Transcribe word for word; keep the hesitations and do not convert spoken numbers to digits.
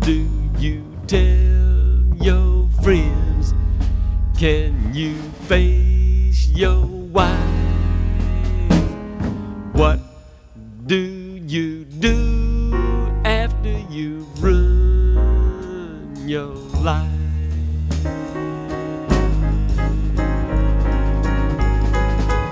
do you tell your friends? Can you face your wife? What do you do after you run your life?